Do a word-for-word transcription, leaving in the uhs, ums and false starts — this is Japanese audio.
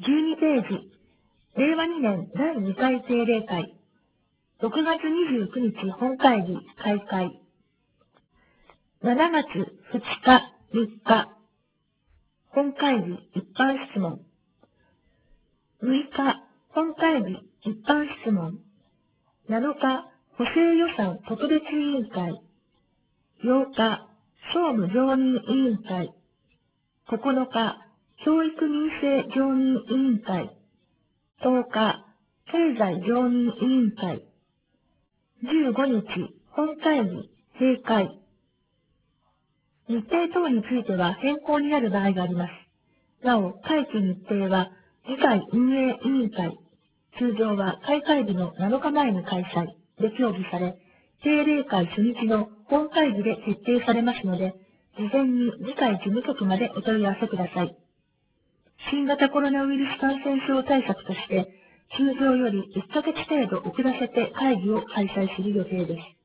じゅうにページ、れいわにねんだいにかい定例会、ろくがつにじゅうくにち本会議開会、しちがつふつか、みっか、本会議一般質問、むいか、本会議一般質問、なのか、補正予算特別委員会、ようか、総務常任委員会、ここのか、教育民生常任委員会、とおか、経済常任委員会、じゅうごにち、本会議、閉会。日程等については変更になる場合があります。なお、会期日程は、議会運営委員会、通常は開会日のなのかまえに開催で協議され、定例会初日の本会議で決定されますので、事前に議会事務局までお問い合わせください。新型コロナウイルス感染症対策として、通常よりいっかげつ程度遅らせて会議を開催する予定です。